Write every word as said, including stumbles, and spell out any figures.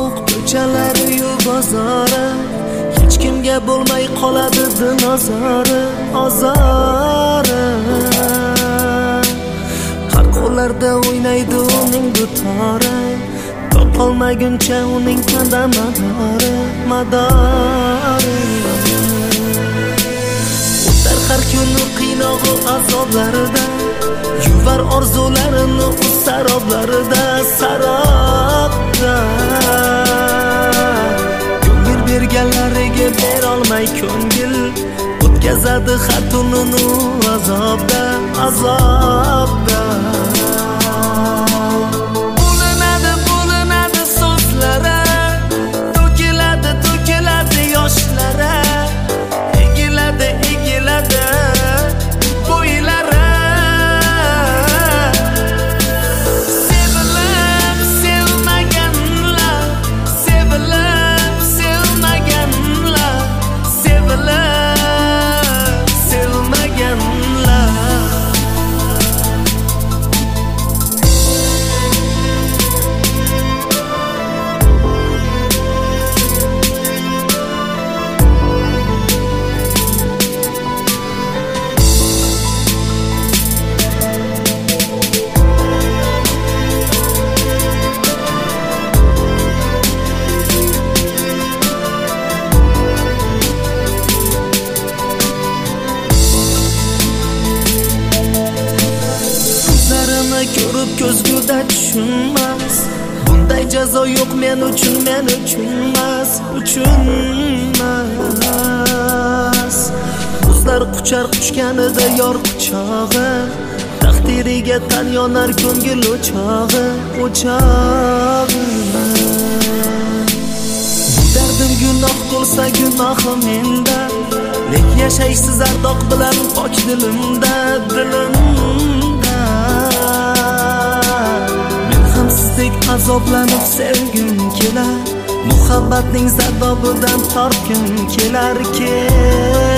sovuq ko'chalari yu bozori, hech kimga bo'lmay qoladi dinozori, azori. Har qo'llarda o'ynaydi uning dutori, topolmaguncha uning tanda madori, madori. O'tar har kuni qiynog'i azoblarida, yuvar orzularini o'z saroblarida, sarobda. Ko'ngil berganlariga berolmay ko'ngil, o'tkazadi har tunini azobda, azobda. Bo'linadi, bo'linadi so'zlari, to'kiladi, to'kiladi yoshlari, egiladi, egiladi bo'ylari. Ko'rib ko'zguda tushunmas, bunday jazo yo'q men uchun, men uchunmas, uchunmas. O'zlar quchar quchganida yor quchog'i, taqdiriga tan yonar ko'ngil o'chog'i, o'chog'i. Bu dardim gunoh bo'lsa gunohi menda, lek yashaysiz ardoq bilan pok dilimda, dilimda. Sizdek azoblanib sevgim kelar, muhabbatning zardobidan tortgim kelar, kelar.